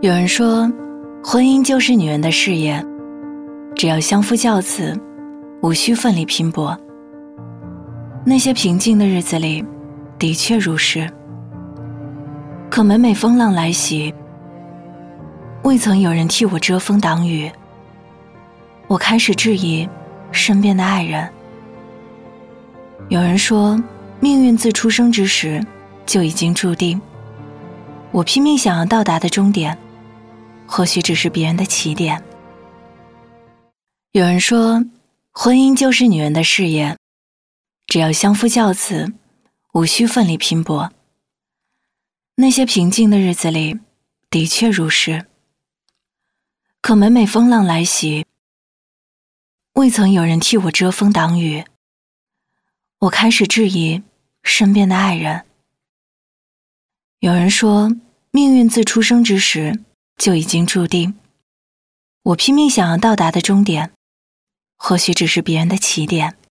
有人说，婚姻就是女人的事业，只要相夫教子，无需奋力拼搏。那些平静的日子里，的确如是。可每每风浪来袭，未曾有人替我遮风挡雨，我开始质疑身边的爱人。有人说，命运自出生之时就已经注定，我拼命想要到达的终点，或许只是别人的起点。有人说，婚姻就是女人的事业，只要相夫教子，无需奋力拼搏。那些平静的日子里，的确如是。可每每风浪来袭，未曾有人替我遮风挡雨，我开始质疑身边的爱人。有人说，命运自出生之时就已经注定，我拼命想要到达的终点，或许只是别人的起点。